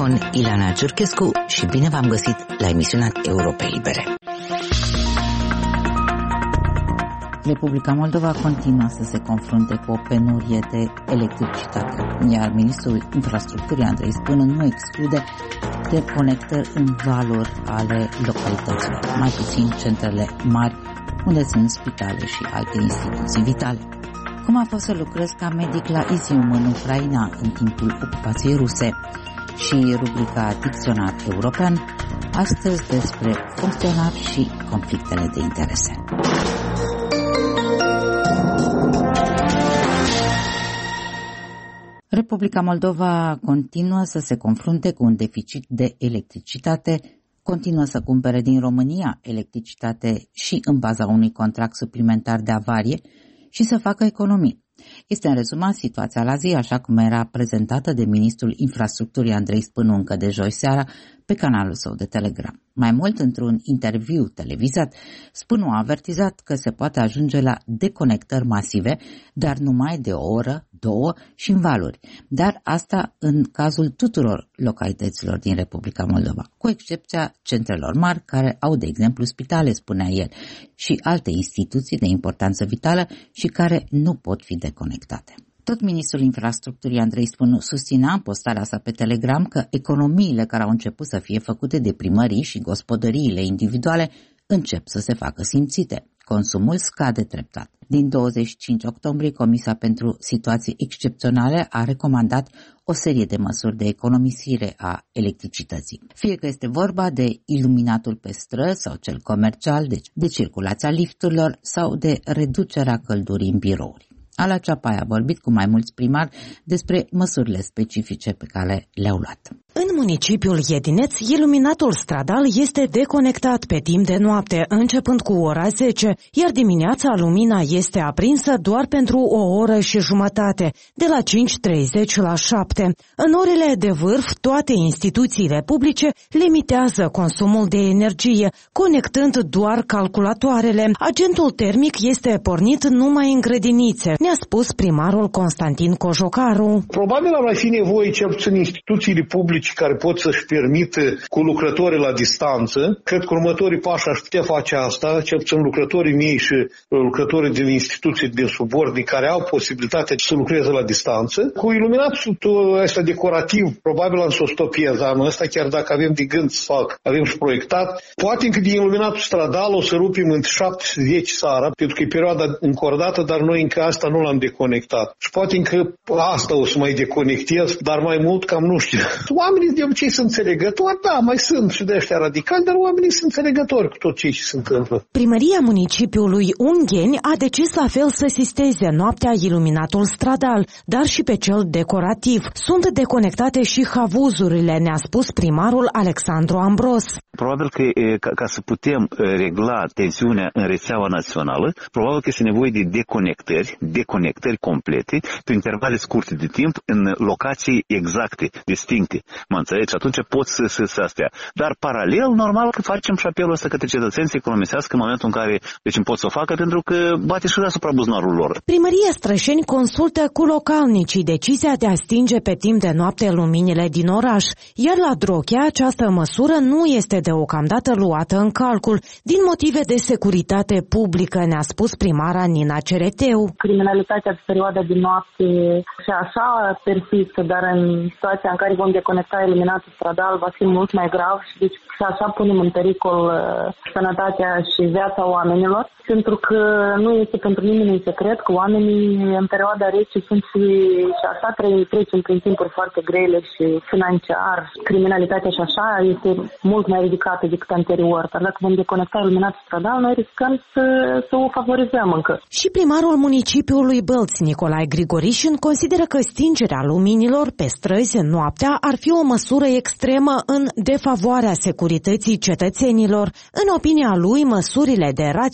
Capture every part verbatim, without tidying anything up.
microfon Ileana Ciurchescu și bine v-am găsit la emisiunea Europa Libere. Republica Moldova continuă să se confrunte cu o penurie de electricitate, iar ministrul infrastructurii Andrei Spânu nu exclude deconectări în valuri ale localităților, mai puțin centrele mari, unde sunt spitale și alte instituții vitale. Cum a fost să lucrez ca medic la Izium în Ucraina în timpul ocupației ruse și rubrica Dicționar European, astăzi despre funcționari și conflictele de interese. Republica Moldova continuă să se confrunte cu un deficit de electricitate, continuă să cumpere din România electricitate și în baza unui contract suplimentar de avarie și să facă economii. Este în rezumat situația la zi, așa cum era prezentată de ministrul infrastructurii Andrei Spânu încă de joi seara pe canalul său de Telegram. Mai mult, într-un interviu televizat, Spânu a avertizat că se poate ajunge la deconectări masive, dar numai de o oră, două și în valuri, dar asta în cazul tuturor localităților din Republica Moldova, cu excepția centrelor mari, care au, de exemplu, spitale, spunea el, și alte instituții de importanță vitală și care nu pot fi deconectate. Tot ministrul infrastructurii Andrei Spânu susținea în postarea sa pe Telegram că economiile care au început să fie făcute de primării și gospodăriile individuale încep să se facă simțite. Consumul scade treptat. Din douăzeci și cinci octombrie, Comisia pentru Situații Excepționale a recomandat o serie de măsuri de economisire a electricității. Fie că este vorba de iluminatul pe străzi sau cel comercial, deci de circulația lifturilor sau de reducerea căldurii în birouri. Ala Ceapai a vorbit cu mai mulți primari despre măsurile specifice pe care le-au luat. În municipiul Iedineț, iluminatul stradal este deconectat pe timp de noapte, începând cu ora zece, iar dimineața lumina este aprinsă doar pentru o oră și jumătate, de la cinci treizeci la șapte. În orele de vârf, toate instituțiile publice limitează consumul de energie, conectând doar calculatoarele. Agentul termic este pornit numai în grădinițe, ne-a spus primarul Constantin Cojocaru. Probabil ar mai fi nevoie, cel puțin instituțiile publice care pot să-și permită cu lucrătorii la distanță. Cred că următorii pași aș putea face asta, cel puțin lucrătorii mei și lucrătorii din instituții de subordini care au posibilitatea să lucreze la distanță. Cu iluminatul ăsta decorativ, probabil am să o stopez anul ăsta, chiar dacă avem de gând să fac, avem și proiectat. Poate că din iluminatul stradal o să rupim între șapte și zece seara, pentru că e perioada încordată, dar noi încă asta nu l-am deconectat. Și poate că asta o să mai deconectez, dar mai mult cam nu știu. Oamenii de obicei sunt înțelegători, da, mai sunt și de ăștia radicali, dar oamenii sunt înțelegători cu tot ce se întâmplă. Primăria municipiului Ungheni a decis la fel să sisteze noaptea iluminatul stradal, dar și pe cel decorativ. Sunt deconectate și havuzurile, ne-a spus primarul Alexandru Ambros. Probabil că ca, ca să putem regla tensiunea în rețeaua națională, probabil că este nevoie de deconectări, deconectări complete, pe intervale scurte de timp, în locații exacte, distincte. Mă înțelegi? Atunci pot să se astea. Dar paralel, normal că facem și apelul ăsta către cetățeni să economisească în momentul în care deci îmi pot să o facă, pentru că bate și asupra buzunarul lor. Primăria Strășeni consultă cu localnicii decizia de a stinge pe timp de noapte luminile din oraș, iar la Drochea această măsură nu este deocamdată luată în calcul, din motive de securitate publică, ne-a spus primara Nina Cereteu. Criminalitatea pe perioada de noapte și așa persistă, dar în situația în care vom deconecta iluminatul stradal va fi mult mai grav și deci și așa punem în pericol uh, sănătatea și viața oamenilor, pentru că nu este pentru nimeni un secret că oamenii în perioada rece sunt și, și așa trecem prin timpuri foarte grele și financiar, criminalitatea și așa este mult mai ridicată decât anterior, dar dacă vom deconecta iluminatul stradal, noi riscăm să, să o favorizăm încă. Și primarul municipiului Bălți, Nicolae Grigorișin, consideră că stingerea luminilor pe străzi noaptea ar fi o măsură extremă în defavoarea securității cetățenilor. În opinia lui, măsurile de raționalizare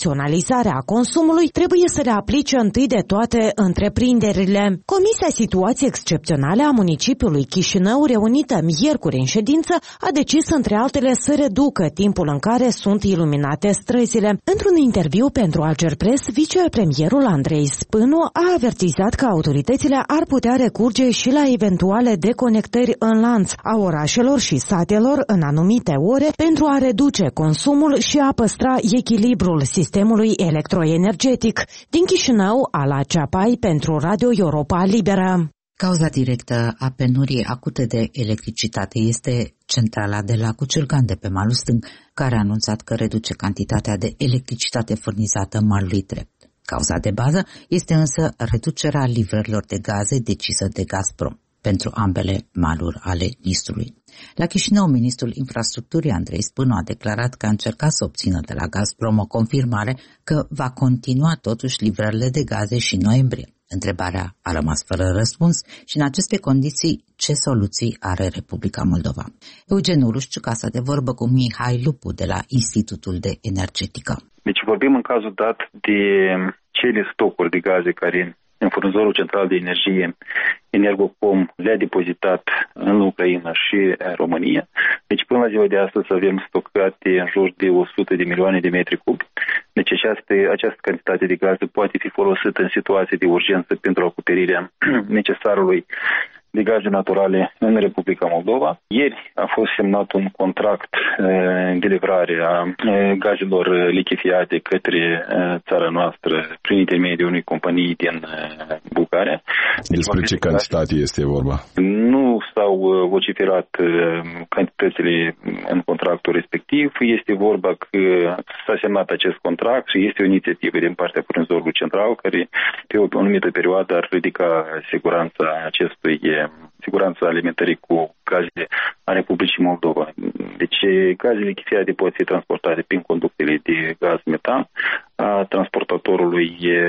liberalizarea consumului trebuie să le aplice întâi de toate întreprinderile. Comisia Situații Excepționale a municipiului Chișinău, reunită miercuri în ședință, a decis între altele să reducă timpul în care sunt iluminate străzile. Într-un interviu pentru Algerpress, vicepremierul Andrei Spânu a avertizat că autoritățile ar putea recurge și la eventuale deconectări în lanț a orașelor și satelor în anumite ore pentru a reduce consumul și a păstra echilibrul sistemului electroenergetic. Din Chișinău, Ala Ceapai pentru Radio Europa Liberă. Cauza directă a penuriei acute de electricitate este centrala de la Cuciurgan de pe malul stâng, care a anunțat că reduce cantitatea de electricitate furnizată malului drept. Cauza de bază este însă reducerea livrărilor de gaze decisă de Gazprom pentru ambele maluri ale Nistrului. La Chișinău, ministrul infrastructurii Andrei Spânu a declarat că a încercat să obțină de la Gazprom o confirmare că va continua totuși livrările de gaze și în noiembrie. Întrebarea a rămas fără răspuns și în aceste condiții ce soluții are Republica Moldova? Eugen Urușciu, casa de vorbă cu Mihai Lupu de la Institutul de Energetică. Deci vorbim în cazul dat de cele stocuri de gaze care în furnizorul central de energie Energoprom le-a depozitat în Ucraina și în România. Deci până la ziua de astăzi avem stocate în jur de o sută de milioane de metri cubi. Deci această, această cantitate de gaze poate fi folosită în situații de urgență pentru acoperirea necesarului de gaze naturale în Republica Moldova. Ieri a fost semnat un contract de livrare a gazelor lichefiate către țara noastră prin intermediul unei companii din Bulgaria. Despre ce cantitate este vorba? Nu s-au vociferat cantitățile în contractul respectiv. Este vorba că s-a semnat acest contract și este o inițiativă din partea furnizorului central care pe o anumită perioadă ar ridica siguranța acestui siguranța alimentării cu gaze a Republicii Moldova. Deci gazele lichefiate pot fi transportate prin conductele de gaz metan a transportatorului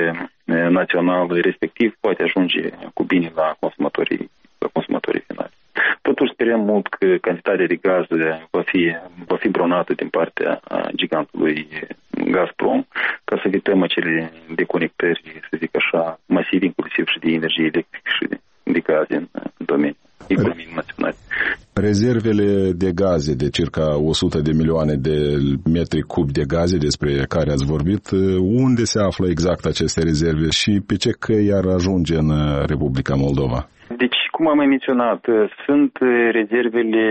național respectiv, poate ajunge cu bine la consumatorii, la consumatorii finali. Totuși sperăm mult că cantitatea de gaze va fi, va fi bronată din partea gigantului Gazprom, ca să evităm acele deconectări, să zic așa, masive, inclusiv și de energie electrică și de, de gaze în domeniul economiei naționale. Rezervele de gaze de circa o sută de milioane de metri cubi de gaze despre care ați vorbit, unde se află exact aceste rezerve și pe ce căi ar ajunge în Republica Moldova? Deci, cum am mai menționat, sunt rezervele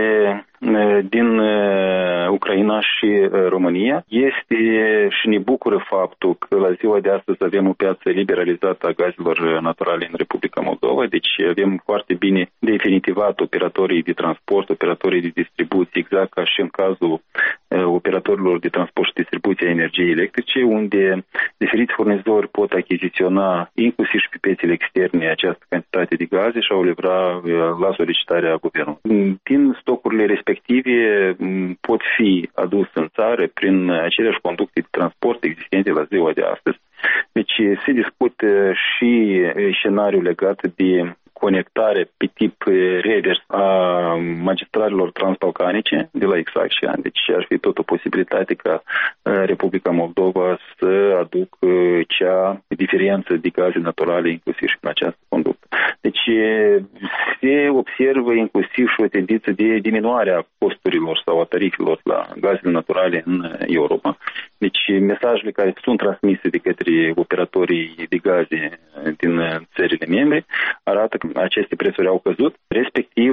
din Ucraina și România. Este și ne bucură faptul că la ziua de astăzi avem o piață liberalizată a gazelor naturale în Republica Moldova, deci avem foarte bine definitivat operatorii de transport, operatorii de distribuție, exact ca și în cazul operatorilor de transport și distribuție a energiei electrice, unde diferiți furnizori pot achiziționa, inclusiv și pe piețele externe, această cantitate de gaze și au livra la solicitarea guvernului. Din stocurile respective pot fi adus în țară prin aceleași conducte de transport existente la ziua de astăzi. Deci se discută și scenariul legat de conectare pe tip revers a magistralelor transbalcanice de la Exacia. Deci ar fi tot o posibilitate ca Republica Moldova să aducă cea diferență de gaze naturale inclusiv și în această conductă. Deci se observă inclusiv și o tendință de diminuare a costurilor sau a tarifelor la gazele naturale în Europa. Deci mesajele care sunt transmise de către operatorii de gaze din țările membre arată că aceste prețuri au căzut, respectiv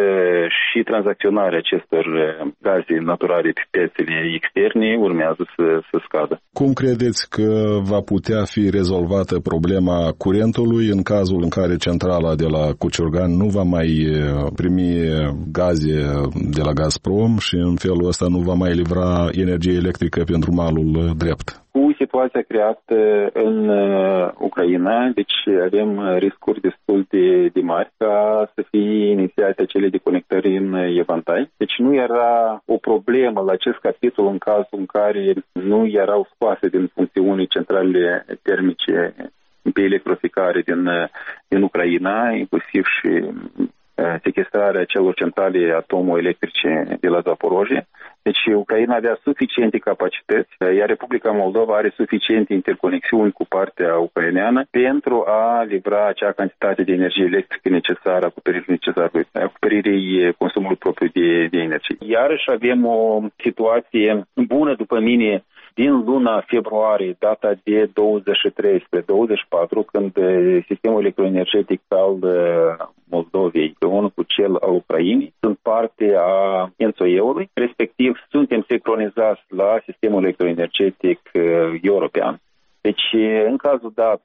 și tranzacționarea acestor gaze naturale pe piețele externe urmează să, să scadă. Cum credeți că va putea fi rezolvată problema curentului în cazul în care centrala de la Cuciurgan nu va mai primi gaze de la Gazprom și în felul ăsta nu va mai livra energie electrică pentru malul drept? Cu situația creată în Ucraina, deci avem riscuri destul de, de mari ca să fie inițiate acele deconectări în evantai. Deci nu era o problemă la acest capitol în cazul în care nu erau scoase din funcțiune centralele termice pe electrificare din, din Ucraina, inclusiv și sequestrarea celor centrale atomoelectrice de la Zaporozhye. Deci Ucraina avea suficiente capacități, iar Republica Moldova are suficiente interconexiuni cu partea ucraineană pentru a livra acea cantitate de energie electrică necesară, acoperirii necesare, acoperirii consumului propriu de, de energie. Iarăși avem o situație bună după mine din luna februarie, data de douăzeci și trei spre douăzeci și patru, când sistemul electroenergetic al Moldovei, împreună cu cel al Ucrainei, sunt parte a ENTSO-ului, respectiv suntem sincronizați la sistemul electroenergetic european. Deci, în cazul dat,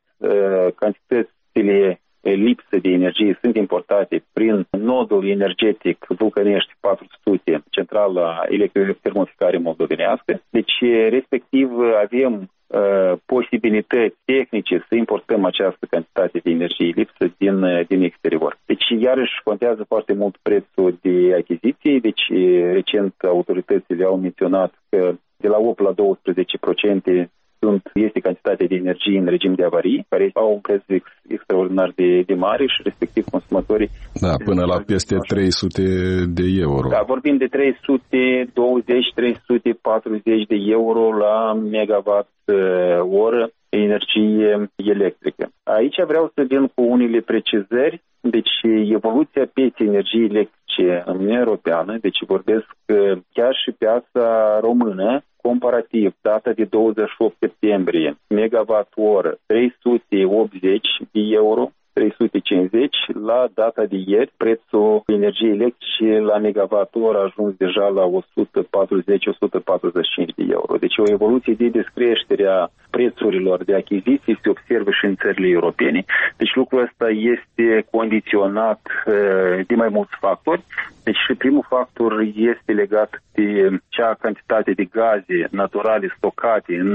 cantitățile lipsă de energie sunt importate prin nodul energetic Vulcănești patru sute, centrala electrotermoficare moldovenească. Deci, respectiv, avem uh, posibilități tehnice să importăm această cantitate de energie lipsă din, din exterior. Deci, iarăși, contează foarte mult prețul de achiziție. Deci, recent, autoritățile au menționat că de la opt la douăsprezece la sută sunt, este cantitatea de energie în regim de avarii, care au un preț ex, extraordinar de, de mare și respectiv consumatorii... Da, până la peste trei sute de euro. Da, vorbim de trei sute douăzeci - trei sute patruzeci de euro la megawatt oră energie electrică. Aici vreau să vin cu unele precizări. Deci evoluția pieței energiei electrice în Uniunea Europeană, deci vorbesc chiar și piața română, comparativ, data de douăzeci și opt septembrie, megawatt oră, trei sute optzeci de euro, trei sute cincizeci, la data de ieri, prețul energiei electrice la megawatt oră a ajuns deja la o sută patruzeci - o sută patruzeci și cinci de euro. Deci o evoluție de descreștere a prețurilor de achiziții se observă și în țările europene. Deci lucrul ăsta este condiționat de mai mulți factori. Deci și primul factor este legat de cea cantitate de gaze naturale stocate în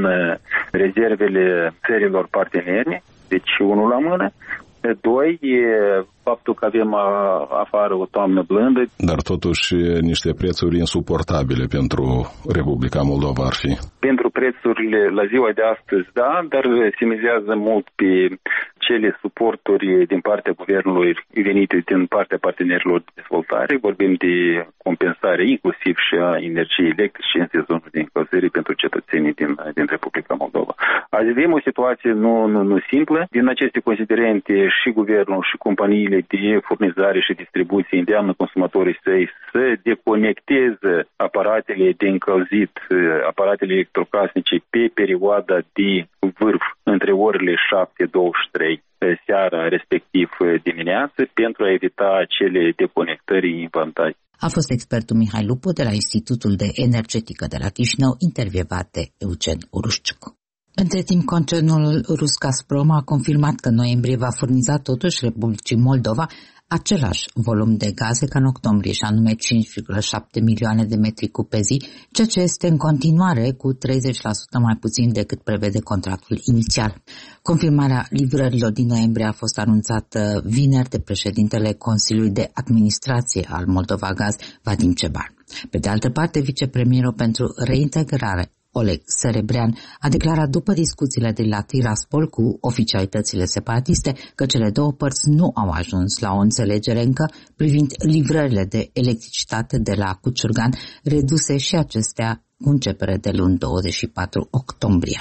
rezervele țărilor parteneri, deci unul la mână. Doi, faptul că avem afară o toamnă blândă. Dar totuși niște prețuri insuportabile pentru Republica Moldova ar fi. Pentru prețurile la ziua de astăzi, da, dar se mizează mult pe cele suporturi din partea guvernului venite din partea partenerilor de dezvoltare. Vorbim de compensare inclusiv și a energiei electrice în sezonul de încălzire pentru cetățenii din, din Republica Moldova. Azi avem o situație nu, nu, nu simplă. Din aceste considerente și guvernul și companiile de furnizare și distribuție îndeamnă consumatorii săi să deconecteze aparatele de încălzit, aparatele electrocasnice pe perioada de vârf între orele șapte - douăzeci și trei seara, respectiv dimineață, pentru a evita acele deconectări infantai. A fost expertul Mihai Lupu de la Institutul de Energetică de la Chișinău, intervievat de Eugen Urușciuc. Între timp, concernul rus Gazprom a confirmat că în noiembrie va furniza totuși Republicii Moldova același volum de gaze ca în octombrie, și anume cinci virgulă șapte milioane de metri cub pe zi, ceea ce este în continuare cu treizeci la sută mai puțin decât prevede contractul inițial. Confirmarea livrărilor din noiembrie a fost anunțată vineri de președintele Consiliului de Administrație al Moldova Gaz, Vadim Ceban. Pe de altă parte, vicepremierul pentru reintegrare, Oleg Serebrean, a declarat după discuțiile de la Tiraspol cu oficialitățile separatiste că cele două părți nu au ajuns la o înțelegere încă privind livrările de electricitate de la Cuciurgan, reduse și acestea cu începere de luni douăzeci și patru octombrie.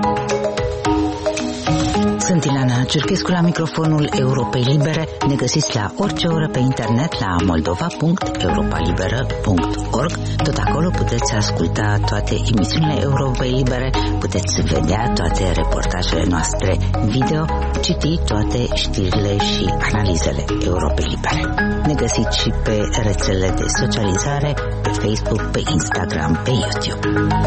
Sunt Ileana Cerchescu la microfonul Europei Libere. Ne găsiți la orice oră pe internet la moldova punct europa liberă punct org. Tot acolo puteți asculta toate emisiunile Europei Libere, puteți vedea toate reportajele noastre video, citi toate știrile și analizele Europei Libere. Ne găsiți și pe rețelele de socializare, pe Facebook, pe Instagram, pe YouTube.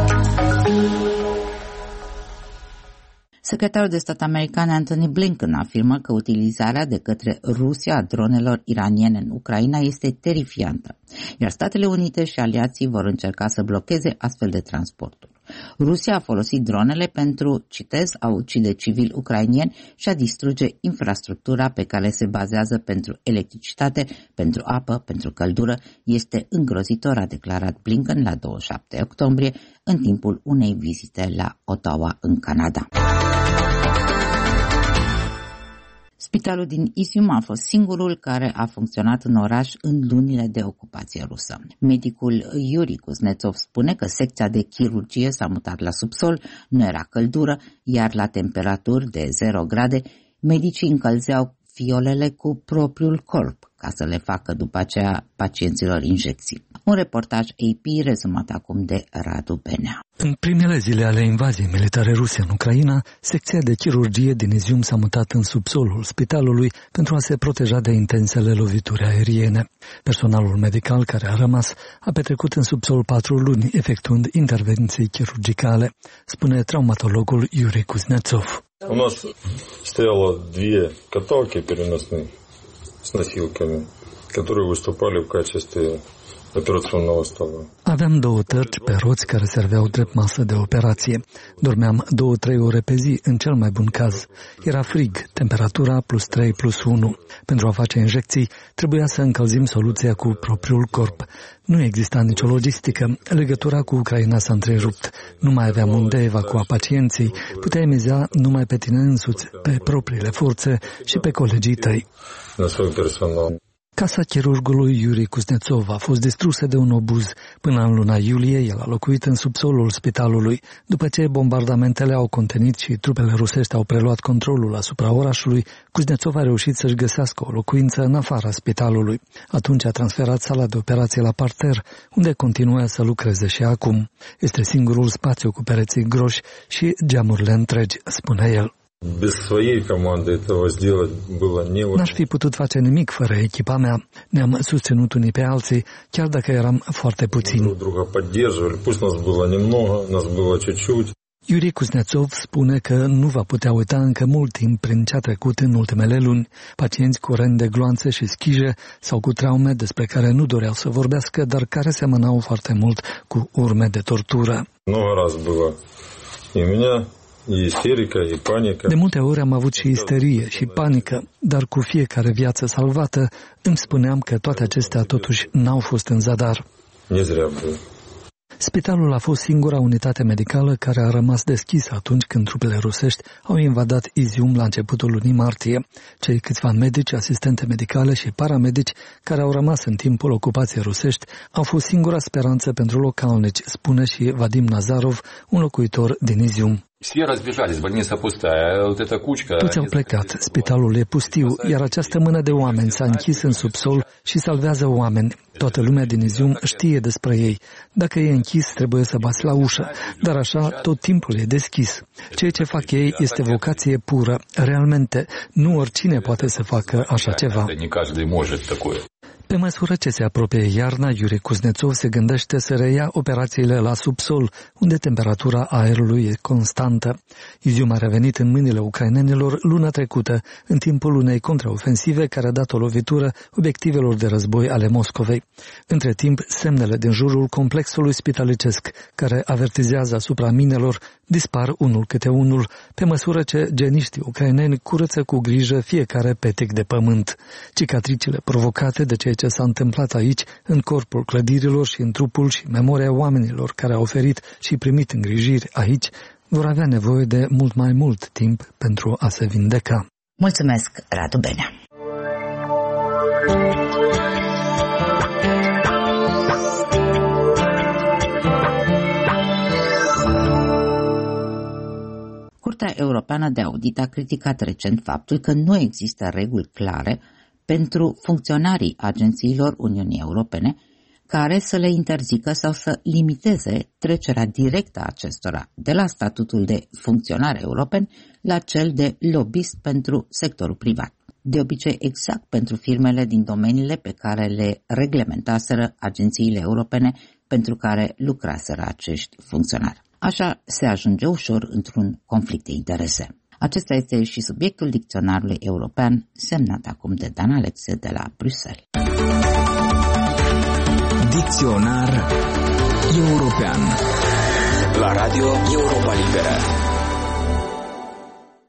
Secretarul de stat american Antony Blinken afirmă că utilizarea de către Rusia a dronelor iraniene în Ucraina este terifiantă, iar Statele Unite și aliații vor încerca să blocheze astfel de transporturi. Rusia a folosit dronele pentru, citez, a ucide civili ucrainieni și a distruge infrastructura pe care se bazează pentru electricitate, pentru apă, pentru căldură. Este îngrozitor, a declarat Blinken la douăzeci și șapte octombrie în timpul unei vizite la Ottawa, în Canada. Spitalul din Izium a fost singurul care a funcționat în oraș în lunile de ocupație rusă. Medicul Yuri Kuznetsov spune că secția de chirurgie s-a mutat la subsol, nu era căldură, iar la temperaturi de zero grade, medicii încălzeau fiolele cu propriul corp ca să le facă după aceea pacienților injecții. Un reportaj A P rezumat acum de Radu Benea. În primele zile ale invaziei militare ruse în Ucraina, secția de chirurgie din Izium s-a mutat în subsolul spitalului pentru a se proteja de intensele lovituri aeriene. Personalul medical care a rămas a petrecut în subsol patru luni, efectuând intervenții chirurgicale, spune traumatologul Yuri Kuznetsov. У нас стояло две каталки переносные с носилками, которые выступали в качестве operațională stola. Aveam două tărci pe roți care serveau drept masă de operație. Dormeam două-trei ore pe zi, în cel mai bun caz. Era frig, temperatura plus trei plus unu. Pentru a face injecții, trebuia să încălzim soluția cu propriul corp. Nu exista nicio logistică. Legătura cu Ucraina s-a întrerupt. Nu mai aveam unde evacua pacienții. Puteai miza numai pe tine însuți, pe propriile forțe și pe colegii tăi. Casa chirurgului Yuri Kuznetsov a fost distrusă de un obuz. Până în luna iulie, el a locuit în subsolul spitalului. După ce bombardamentele au contenit și trupele rusești au preluat controlul asupra orașului, Kuznetsov a reușit să-și găsească o locuință în afara spitalului. Atunci a transferat sala de operație la parter, unde continuă să lucreze și acum. Este singurul spațiu cu pereții groși și geamurile întregi, spune el. N-aș fi putut face nimic fără echipa mea. Ne-am susținut unii pe alții, chiar dacă eram foarte puțini. Yuri Kuznetsov spune că nu va putea uita încă mult timp prin ce a trecut în ultimele luni. Pacienți cu răni de gloanțe și schije sau cu traume despre care nu doreau să vorbească, dar care semănau foarte mult cu urme de tortură. De multe ori am avut și isterie și panică, dar cu fiecare viață salvată îmi spuneam că toate acestea totuși n-au fost în zadar. Spitalul a fost singura unitate medicală care a rămas deschisă atunci când trupele rusești au invadat Izium la începutul lunii martie. Cei câțiva medici, asistente medicale și paramedici care au rămas în timpul ocupației rusești au fost singura speranță pentru localnici, spune și Vadim Nazarov, un locuitor din Izium. Toți au plecat, spitalul e pustiu, iar această mână de oameni s-a închis în subsol și salvează oameni. Toată lumea din Izium știe despre ei. Dacă e închis, trebuie să bați la ușă, dar așa tot timpul e deschis. Ceea ce fac ei este vocație pură, realmente. Nu oricine poate să facă așa ceva. Pe măsură ce se apropie iarna, Yuri Kuznetsov se gândește să reia operațiile la subsol, unde temperatura aerului e constantă. Izium a revenit în mâinile ucrainenilor luna trecută, în timpul unei contraofensive care a dat o lovitură obiectivelor de război ale Moscovei. Între timp, semnele din jurul complexului spitalicesc, care avertizează asupra minelor, dispar unul câte unul, pe măsură ce geniștii ucraineni curăță cu grijă fiecare petec de pământ. Cicatricile provocate de ceea ce s-a întâmplat aici, în corpul clădirilor și în trupul și memoria oamenilor care au oferit și primit îngrijiri aici, vor avea nevoie de mult mai mult timp pentru a se vindeca. Mulțumesc, Radu Benea! Curtea Europeană de Audit a criticat recent faptul că nu există reguli clare pentru funcționarii agențiilor Uniunii Europene care să le interzică sau să limiteze trecerea directă a acestora de la statutul de funcționar european la cel de lobbyist pentru sectorul privat. De obicei exact pentru firmele din domeniile pe care le reglementaseră agențiile europene pentru care lucraseră acești funcționari. Așa se ajunge ușor într-un conflict de interese. Acesta este și subiectul dicționarului european, semnat acum de Dan Alexe de la Bruxelles. Dicționar european la Radio Europa Liberă.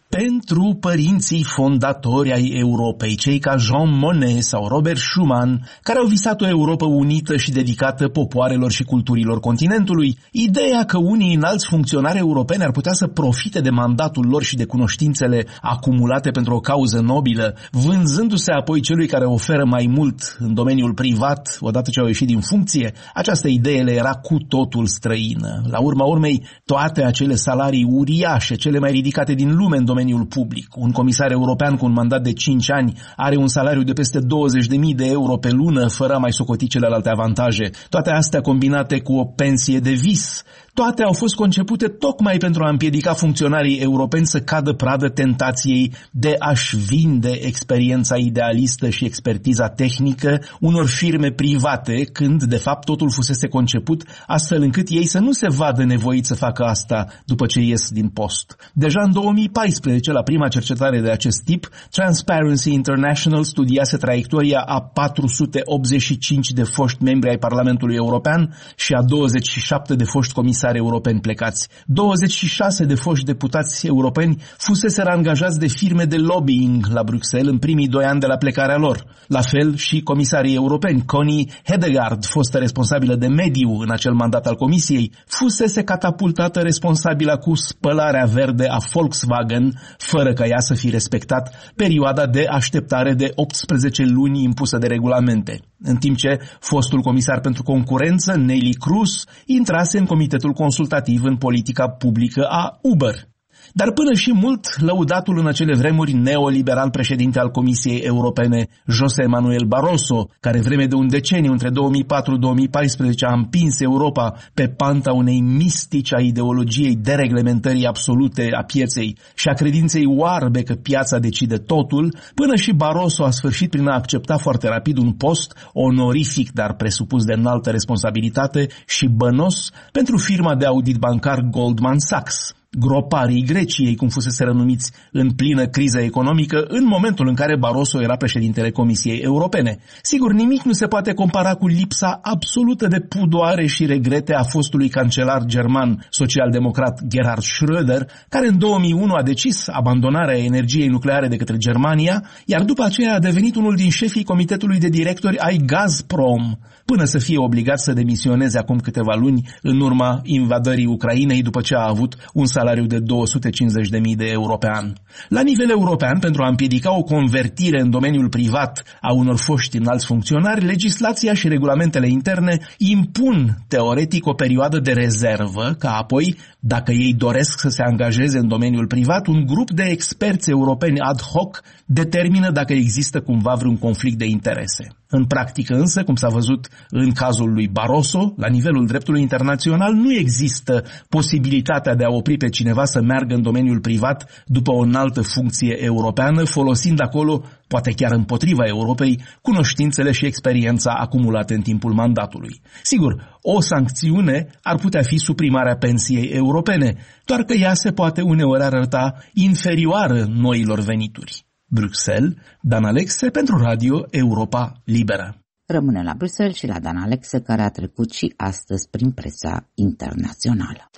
Pentru părinții fondatori ai Europei, cei ca Jean Monnet sau Robert Schuman, care au visat o Europă unită și dedicată popoarelor și culturilor continentului, ideea că unii înalți funcționari europeni ar putea să profite de mandatul lor și de cunoștințele acumulate pentru o cauză nobilă, vânzându-se apoi celui care oferă mai mult în domeniul privat, odată ce au ieșit din funcție, această idee le era cu totul străină. La urma urmei, toate acele salarii uriașe, cele mai ridicate din lume în domeniul public. Un comisar european cu un mandat de cinci ani are un salariu de peste douăzeci de mii de euro pe lună, fără a mai socoti celelalte avantaje. Toate astea combinate cu o pensie de vis. Toate au fost concepute tocmai pentru a împiedica funcționarii europeni să cadă pradă tentației de a-și vinde experiența idealistă și expertiza tehnică unor firme private, când de fapt totul fusese conceput astfel încât ei să nu se vadă nevoiți să facă asta după ce ies din post. Deja în două mii paisprezece, la prima cercetare de acest tip, Transparency International studiase traiectoria a patru sute optzeci și cinci de foști membri ai Parlamentului European și a douăzeci și șapte de foști comisari europeni plecați. douăzeci și șase de foști deputați europeni fuseseră angajați de firme de lobbying la Bruxelles în primii doi ani de la plecarea lor. La fel și comisarii europeni. Connie Hedegaard, fostă responsabilă de mediu în acel mandat al Comisiei, fusese catapultată responsabilă cu spălarea verde a Volkswagen, fără ca ea să fi respectat perioada de așteptare de optsprezece luni impusă de regulamente. În timp ce fostul comisar pentru concurență, Neelie Kroes, intrase în comitetul consultativ în politica publică a Uber. Dar până și mult lăudatul în acele vremuri neoliberal președinte al Comisiei Europene, José Manuel Barroso, care vreme de un deceniu între două mii patru - două mii paisprezece a împins Europa pe panta unei mistici a ideologiei dereglementării absolute a pieței și a credinței oarbe că piața decide totul, până și Barroso a sfârșit prin a accepta foarte rapid un post onorific, dar presupus de înaltă responsabilitate și bănos pentru firma de audit bancar Goldman Sachs. Groparii Greciei, cum fusese rănumiți în plină criză economică, în momentul în care Barroso era președintele Comisiei Europene. Sigur, nimic nu se poate compara cu lipsa absolută de pudoare și regrete a fostului cancelar german social-democrat Gerhard Schröder, care în două mii unu a decis abandonarea energiei nucleare de către Germania, iar după aceea a devenit unul din șefii comitetului de directori ai Gazprom, până să fie obligat să demisioneze acum câteva luni în urma invadării Ucrainei, după ce a avut un salariu de două sute cincizeci de mii de euro pe an. La nivel european, pentru a împiedica o convertire în domeniul privat a unor foști înalți funcționari, legislația și regulamentele interne impun teoretic o perioadă de rezervă, ca apoi, dacă ei doresc să se angajeze în domeniul privat, un grup de experți europeni ad hoc determină dacă există cumva vreun conflict de interese. În practică însă, cum s-a văzut în cazul lui Barroso, la nivelul dreptului internațional nu există posibilitatea de a opri pe cineva să meargă în domeniul privat după o înaltă funcție europeană, folosind acolo, poate chiar împotriva Europei, cunoștințele și experiența acumulate în timpul mandatului. Sigur, o sancțiune ar putea fi suprimarea pensiei europene, doar că ea se poate uneori arăta inferioară noilor venituri. Bruxelles, Dan Alexe pentru Radio Europa Liberă. Rămâne la Bruxelles și la Dan Alexe, care a trecut și astăzi prin presa internațională.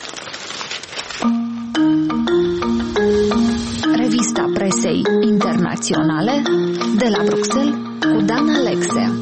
Revista presei internaționale de la Bruxelles cu Dan Alexe.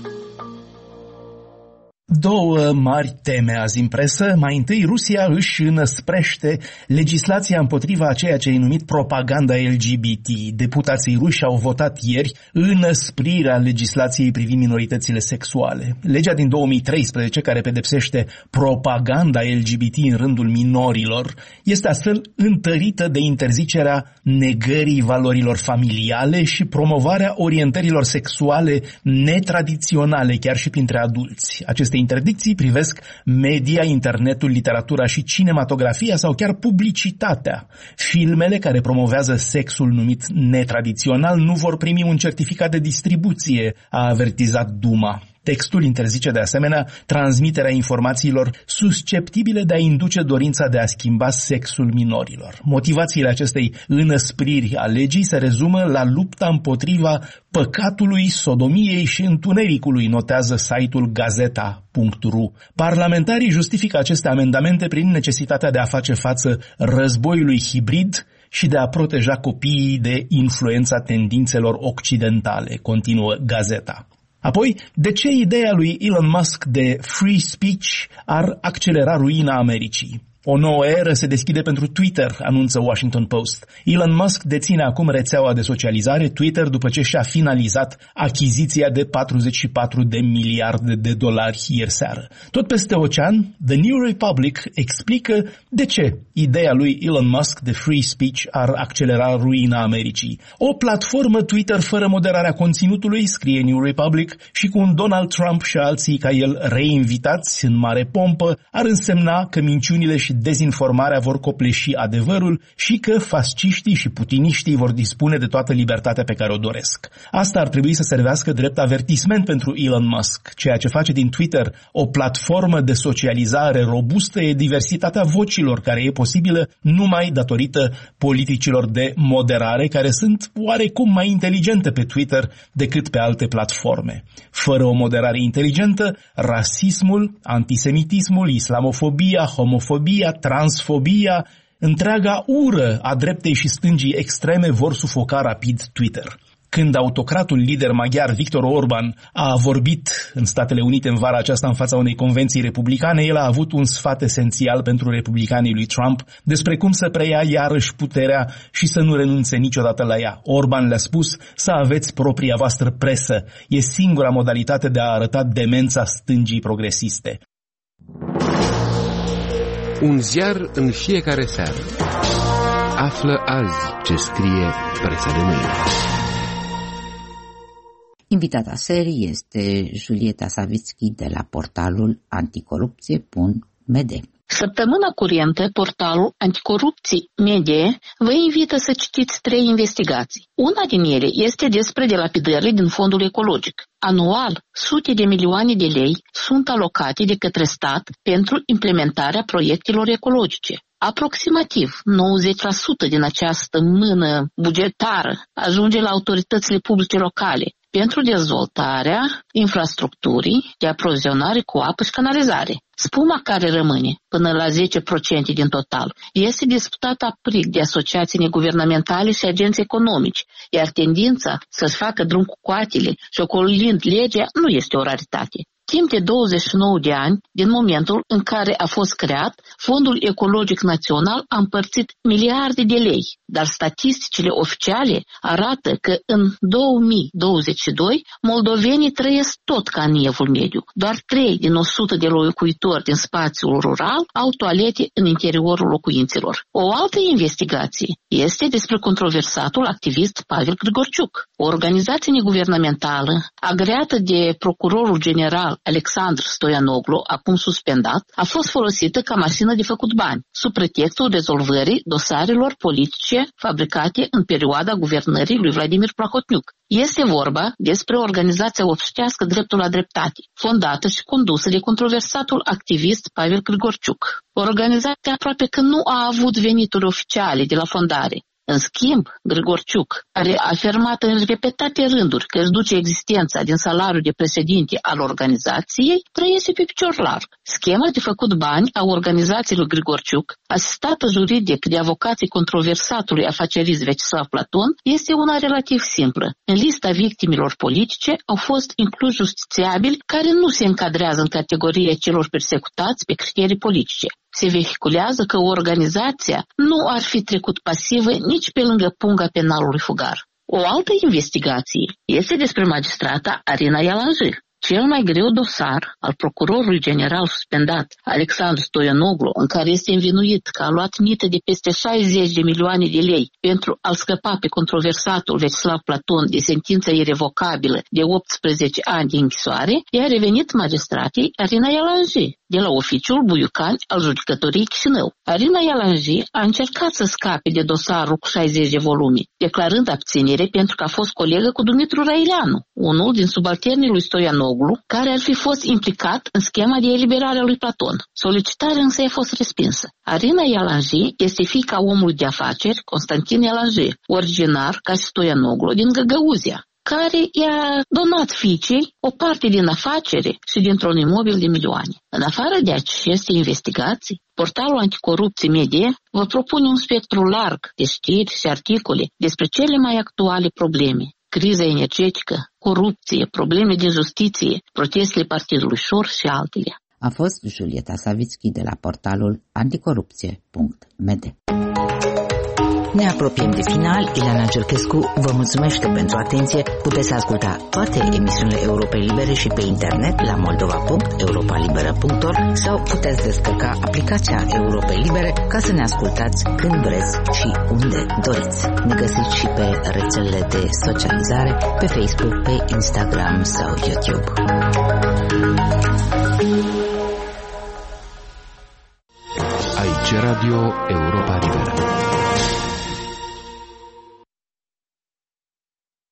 Două mari teme azi în presă. Mai întâi, Rusia își înăsprește legislația împotriva a ceea ce e numit propaganda L G B T. Deputații ruși au votat ieri înăsprirea legislației privind minoritățile sexuale. Legea din două mii treisprezece, care pedepsește propaganda L G B T în rândul minorilor, este astfel întărită de interzicerea negării valorilor familiale și promovarea orientărilor sexuale netradiționale, chiar și printre adulți. Aceste interdicții privesc media, internetul, literatura și cinematografia sau chiar publicitatea. Filmele care promovează sexul numit netradițional nu vor primi un certificat de distribuție, a avertizat Duma. Textul interzice de asemenea transmiterea informațiilor susceptibile de a induce dorința de a schimba sexul minorilor. Motivațiile acestei înăspriri a legii se rezumă la lupta împotriva păcatului, sodomiei și întunericului, notează site-ul gazeta punct ru. Parlamentarii justifică aceste amendamente prin necesitatea de a face față războiului hibrid și de a proteja copiii de influența tendințelor occidentale, continuă gazeta. Apoi, de ce ideea lui Elon Musk de free speech ar accelera ruina Americii? O nouă eră se deschide pentru Twitter, anunță Washington Post. Elon Musk deține acum rețeaua de socializare Twitter după ce și-a finalizat achiziția de patruzeci și patru de miliarde de dolari ieri seară. Tot peste ocean, The New Republic explică de ce ideea lui Elon Musk de free speech ar accelera ruina Americii. O platformă Twitter fără moderarea conținutului, scrie New Republic, și cu un Donald Trump și alții ca el reinvitați în mare pompă, ar însemna că minciunile și dezinformarea vor copleși adevărul și că fasciștii și putiniștii vor dispune de toată libertatea pe care o doresc. Asta ar trebui să servească drept avertisment pentru Elon Musk. Ceea ce face din Twitter o platformă de socializare robustă e diversitatea vocilor, care e posibilă numai datorită politicilor de moderare, care sunt oarecum mai inteligente pe Twitter decât pe alte platforme. Fără o moderare inteligentă, rasismul, antisemitismul, islamofobia, homofobia, transfobia, întreaga ură a dreptei și stângii extreme vor sufoca rapid Twitter. Când autocratul lider maghiar Viktor Orban a vorbit în Statele Unite în vara aceasta în fața unei convenții republicane, el a avut un sfat esențial pentru republicanii lui Trump despre cum să preia iarăși puterea și să nu renunțe niciodată la ea. Orban le-a spus să aveți propria voastră presă. E singura modalitate de a arăta demența stângii progresiste. Un ziar în fiecare seară. Află azi ce scrie presa de mâine. Invitata serii este Julieta Savitski de la portalul anticorupție punct m d. Săptămâna curentă, portalul Anticorupții Media vă invită să citiți trei investigații. Una din ele este despre dilapidările din fondul ecologic. Anual, sute de milioane de lei sunt alocate de către stat pentru implementarea proiectelor ecologice. Aproximativ nouăzeci la sută din această mână bugetară ajunge la autoritățile publice locale pentru dezvoltarea infrastructurii de aprovizionare cu apă și canalizare. Spuma care rămâne, până la zece la sută din total, este disputată aprig de asociații neguvernamentale și agenți economici, iar tendința să-și facă drum cu coatele și ocolind legea nu este o raritate. Timp de douăzeci și nouă de ani, din momentul în care a fost creat, Fondul Ecologic Național a împărțit miliarde de lei, dar statisticile oficiale arată că în două mii douăzeci și doi moldovenii trăiesc tot ca în evul mediu. Doar trei din o sută de locuitori din spațiul rural au toalete în interiorul locuințelor. O altă investigație este despre controversatul activist Pavel Grigorciuc, o organizație neguvernamentală agreată de procurorul general Alexandru Stoianoglu, acum suspendat, a fost folosită ca mașină de făcut bani, sub pretextul rezolvării dosarelor politice fabricate în perioada guvernării lui Vladimir Plahotniuc. Este vorba despre organizația obștească Dreptul la Dreptate, fondată și condusă de controversatul activist Pavel Grigorciuc. Organizația aproape că nu a avut venituri oficiale de la fondare. În schimb, Grigorciuc, care a afirmat în repetate rânduri că își duce existența din salariul de președinte al organizației, trăiește pe picior larg. Schema de făcut bani a organizației lui Grigorciuc, asistată juridic de avocații controversatului afacerist Vyacheslav Platon, este una relativ simplă. În lista victimilor politice au fost incluși justițiabili care nu se încadrează în categoria celor persecutați pe criterii politice. Se vehiculează că organizația nu ar fi trecut pasivă nici pe lângă punga penalului fugar. O altă investigație este despre magistrata Arina Yalanji. Cel mai greu dosar al procurorului general suspendat Alexandru Stoianoglu, în care este învinuit că a luat mită de peste șaizeci de milioane de lei pentru a-l scăpa pe controversatul Vyacheslav Platon de sentință irevocabilă de optsprezece ani de închisoare, i-a revenit magistratei Arina Yalanji de la oficiul Buiucani al judecătoriei Chișinău. Arina Yalanji a încercat să scape de dosarul cu șaizeci de volume, declarând abținere pentru că a fost colegă cu Dumitru Raileanu, unul din subalternii lui Stoianoglu, care ar fi fost implicat în schema de eliberare a lui Platon. Solicitarea însă a fost respinsă. Arina Yalanji este fiica omului de afaceri Constantin Yalanji, originar ca și Stoianoglu din Găgăuzia. care i-a donat fiicei o parte din afacere și dintr-un imobil de milioane. În afară de aceste investigații, portalul Anticorupție Media vă propune un spectru larg de știri și articole despre cele mai actuale probleme: criza energetică, corupție, probleme de justiție, protestele partidului Șor și altele. A fost Julieta Savitski de la portalul anticorupție punct m d. Ne apropiem de final. Ileana Cerchescu vă mulțumește pentru atenție. Puteți asculta toate emisiunile Europei Libere și pe internet la moldova punct europa liberă punct org sau puteți descărca aplicația Europei Libere ca să ne ascultați când vreți și unde doriți. Ne găsiți și pe rețelele de socializare, pe Facebook, pe Instagram sau YouTube. Aici Radio Europa Liberă.